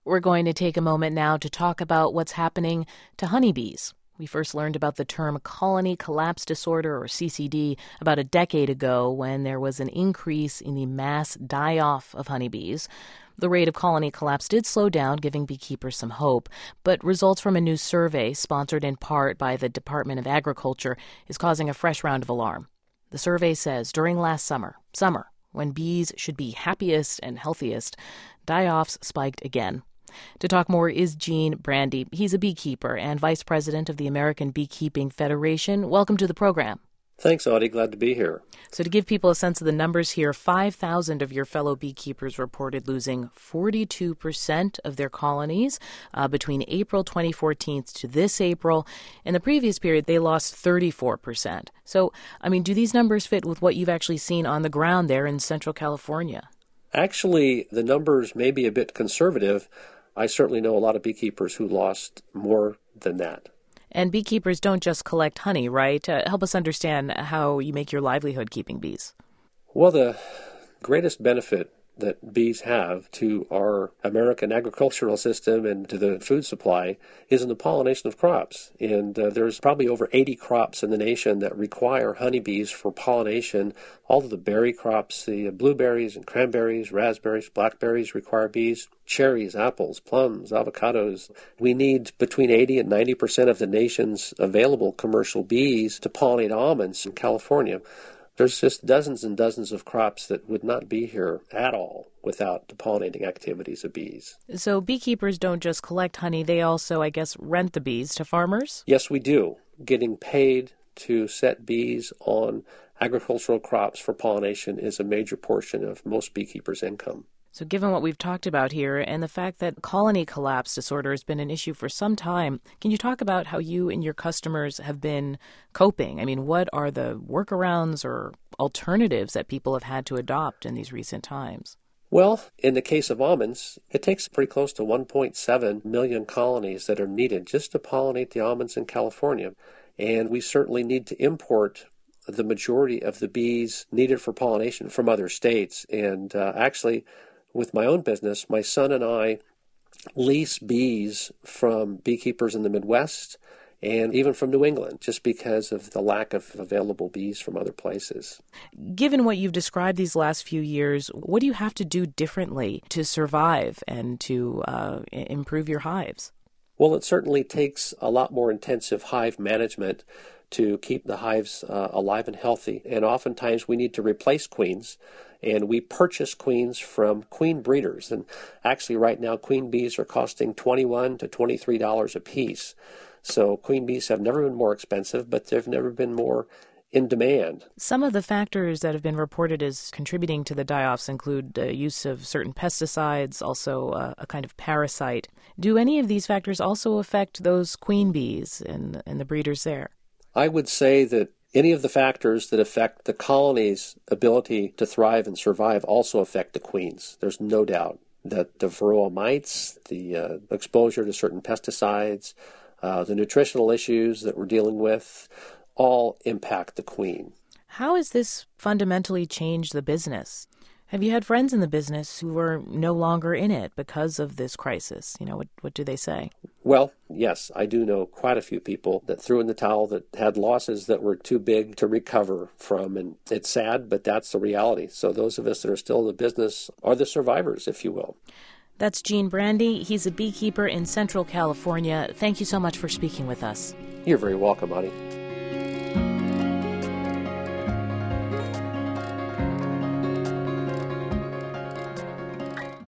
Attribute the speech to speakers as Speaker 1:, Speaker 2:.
Speaker 1: We're going to take a moment now to talk about what's happening to honeybees. We first learned about the term colony collapse disorder, or CCD, about a decade ago when there was an increase in the mass die-off of honeybees. The rate of colony collapse did slow down, giving beekeepers some hope, but results from a new survey, sponsored in part by the Department of Agriculture, is causing a fresh round of alarm. The survey says during last summer, when bees should be happiest and healthiest, die-offs spiked again. To talk more is Gene Brandy. He's a beekeeper and vice president of the American Beekeeping Federation. Welcome to the program.
Speaker 2: Thanks, Audie. Glad to be here.
Speaker 1: So to give people a sense of the numbers here, 5,000 of your fellow beekeepers reported losing 42% of their colonies between April 2014 to this April. In the previous period, they lost 34%. So, do these numbers fit with what you've actually seen on the ground there in Central California?
Speaker 2: Actually, the numbers may be a bit conservative. I certainly know a lot of beekeepers who lost more than that.
Speaker 1: And beekeepers don't just collect honey, right? Help us understand how you make your livelihood keeping bees.
Speaker 2: Well, the greatest benefit that bees have to our American agricultural system and to the food supply is in the pollination of crops. And there's probably over 80 crops in the nation that require honeybees for pollination. All of the berry crops, the blueberries and cranberries, raspberries, blackberries require bees. Cherries, apples, plums, avocados. We need between 80 and 90% of the nation's available commercial bees to pollinate almonds in California. There's just dozens and dozens of crops that would not be here at all without the pollinating activities of bees.
Speaker 1: So beekeepers don't just collect honey, they also, I guess, rent the bees to farmers?
Speaker 2: Yes, we do. Getting paid to set bees on agricultural crops for pollination is a major portion of most beekeepers' income.
Speaker 1: So given what we've talked about here and the fact that colony collapse disorder has been an issue for some time, can you talk about how you and your customers have been coping? What are the workarounds or alternatives that people have had to adopt in these recent times?
Speaker 2: Well, in the case of almonds, it takes pretty close to 1.7 million colonies that are needed just to pollinate the almonds in California. And we certainly need to import the majority of the bees needed for pollination from other states. And actually, with my own business, my son and I lease bees from beekeepers in the Midwest and even from New England, just because of the lack of available bees from other places.
Speaker 1: Given what you've described these last few years, what do you have to do differently to survive and to improve your hives?
Speaker 2: Well, it certainly takes a lot more intensive hive management to keep the hives alive and healthy. And oftentimes we need to replace queens, and we purchase queens from queen breeders. And actually right now queen bees are costing $21 to $23 a piece. So queen bees have never been more expensive, but they've never been more in demand.
Speaker 1: Some of the factors that have been reported as contributing to the die-offs include use of certain pesticides, also a kind of parasite. Do any of these factors also affect those queen bees and the breeders there?
Speaker 2: I would say that any of the factors that affect the colony's ability to thrive and survive also affect the queens. There's no doubt that the varroa mites, the exposure to certain pesticides, the nutritional issues that we're dealing with, all impact the queen.
Speaker 1: How has this fundamentally changed the business? Have you had friends in the business who are no longer in it because of this crisis? What do they say?
Speaker 2: Well, yes, I do know quite a few people that threw in the towel, that had losses that were too big to recover from. And it's sad, but that's the reality. So those of us that are still in the business are the survivors, if you will.
Speaker 1: That's Gene Brandy. He's a beekeeper in Central California. Thank you so much for speaking with us.
Speaker 2: You're very welcome, Audie.